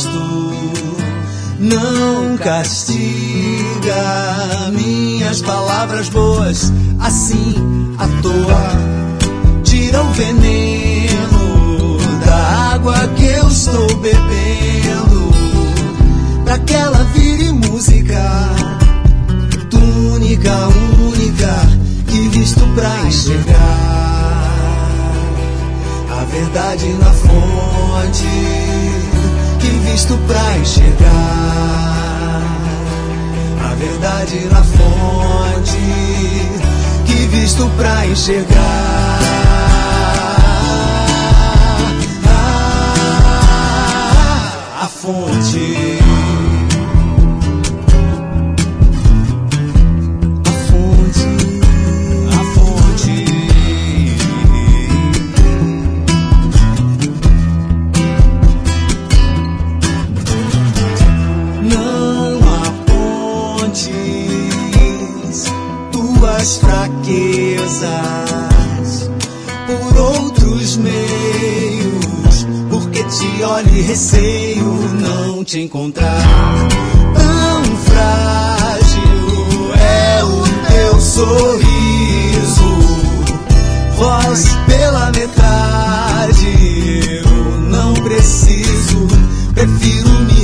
justo não castiga minhas palavras boas assim à toa. Tira o veneno da água que eu estou bebendo, pra que ela vire música, túnica, única, que visto pra enxergar a verdade na fonte, que visto pra enxergar a verdade na fonte, que visto pra enxergar a fonte. Tuas fraquezas por outros meios, porque te olho e receio não te encontrar. Tão frágil é o teu sorriso, voz pela metade. Eu não preciso, prefiro me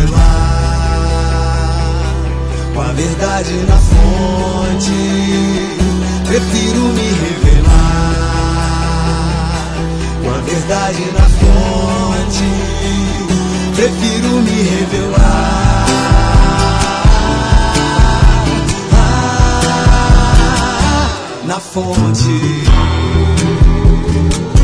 revelar com a verdade na fonte. Prefiro me revelar com a verdade na fonte. Prefiro me revelar na fonte.